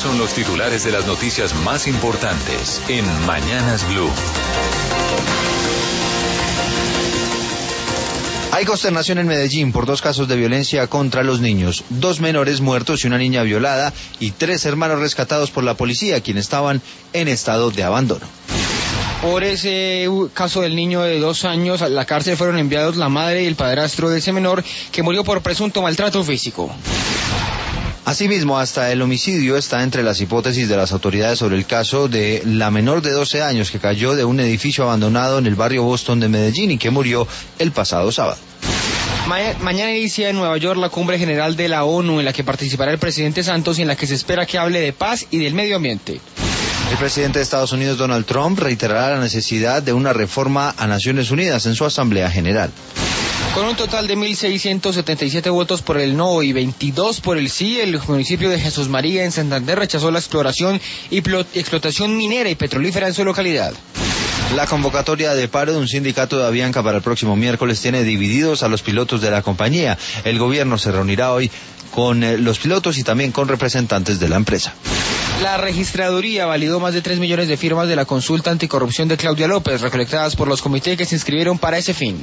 Son los titulares de las noticias más importantes en Mañanas Blue. Hay consternación en Medellín por 2 casos de violencia contra los niños. 2 menores muertos y una niña violada y 3 hermanos rescatados por la policía, quienes estaban en estado de abandono. Por ese caso del niño de 2 años, a la cárcel fueron enviados la madre y el padrastro de ese menor que murió por presunto maltrato físico. Asimismo, hasta el homicidio está entre las hipótesis de las autoridades sobre el caso de la menor de 12 años que cayó de un edificio abandonado en el barrio Boston de Medellín y que murió el pasado sábado. Mañana inicia en Nueva York la cumbre general de la ONU en la que participará el presidente Santos y en la que se espera que hable de paz y del medio ambiente. El presidente de Estados Unidos, Donald Trump, reiterará la necesidad de una reforma a Naciones Unidas en su Asamblea General. Con un total de 1.677 votos por el no y 22 por el sí, el municipio de Jesús María en Santander rechazó la exploración y explotación minera y petrolífera en su localidad. La convocatoria de paro de un sindicato de Avianca para el próximo miércoles tiene divididos a los pilotos de la compañía. El gobierno se reunirá hoy con los pilotos y también con representantes de la empresa. La registraduría validó más de 3 millones de firmas de la consulta anticorrupción de Claudia López, recolectadas por los comités que se inscribieron para ese fin.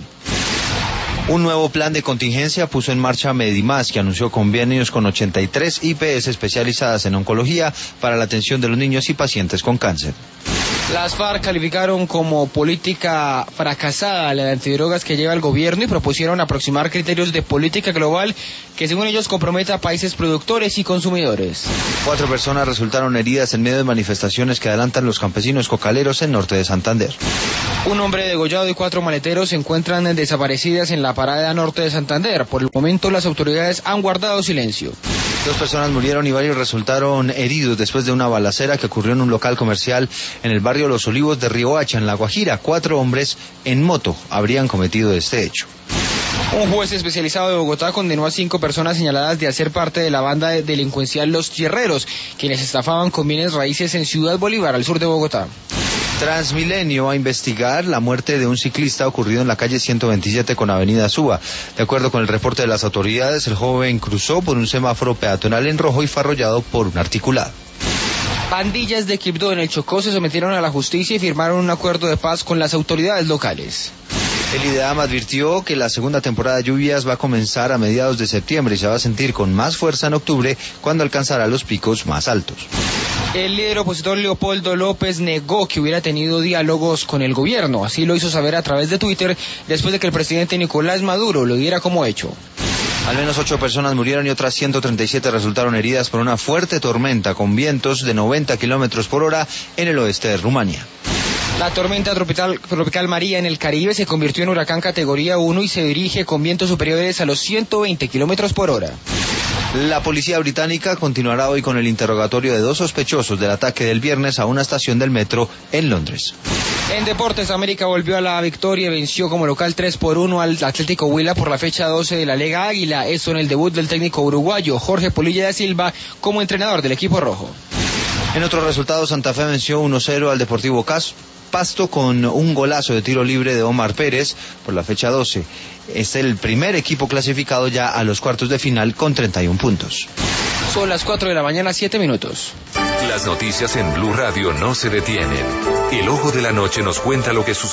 Un nuevo plan de contingencia puso en marcha Medimás, que anunció convenios con 83 IPS especializadas en oncología para la atención de los niños y pacientes con cáncer. Las FARC calificaron como política fracasada la de antidrogas que lleva el gobierno y propusieron aproximar criterios de política global que según ellos comprometa a países productores y consumidores. 4 personas resultaron heridas en medio de manifestaciones que adelantan los campesinos cocaleros en norte de Santander. Un hombre degollado y 4 maleteros se encuentran desaparecidas en la parada norte de Santander. Por el momento las autoridades han guardado silencio. 2 personas murieron y varios resultaron heridos después de una balacera que ocurrió en un local comercial en el barrio Los Olivos de Riohacha, en La Guajira. 4 hombres en moto habrían cometido este hecho. Un juez especializado de Bogotá condenó a 5 personas señaladas de hacer parte de la banda delincuencial Los Tierreros, quienes estafaban con bienes raíces en Ciudad Bolívar, al sur de Bogotá. Transmilenio va a investigar la muerte de un ciclista ocurrido en la calle 127 con avenida Suba. De acuerdo con el reporte de las autoridades, el joven cruzó por un semáforo peatonal en rojo y fue arrollado por un articulado. Pandillas de Quibdó en el Chocó se sometieron a la justicia y firmaron un acuerdo de paz con las autoridades locales. El IDEAM advirtió que la segunda temporada de lluvias va a comenzar a mediados de septiembre y se va a sentir con más fuerza en octubre, cuando alcanzará los picos más altos. El líder opositor Leopoldo López negó que hubiera tenido diálogos con el gobierno. Así lo hizo saber a través de Twitter después de que el presidente Nicolás Maduro lo diera como hecho. Al menos 8 personas murieron y otras 137 resultaron heridas por una fuerte tormenta con vientos de 90 kilómetros por hora en el oeste de Rumania. La tormenta tropical María en el Caribe se convirtió en huracán categoría 1 y se dirige con vientos superiores a los 120 kilómetros por hora. La policía británica continuará hoy con el interrogatorio de 2 sospechosos del ataque del viernes a una estación del metro en Londres. En deportes, América volvió a la victoria y venció como local 3-1 al Atlético Huila por la fecha 12 de la Liga Águila. Eso en el debut del técnico uruguayo Jorge Polilla da Silva como entrenador del equipo rojo. En otros resultados, Santa Fe venció 1-0 al Deportivo Pasto con un golazo de tiro libre de Omar Pérez por la fecha 12. Es el primer equipo clasificado ya a los cuartos de final con 31 puntos. Son las 4 de la mañana, 7 minutos. Las noticias en Blue Radio no se detienen. El ojo de la noche nos cuenta lo que sucede.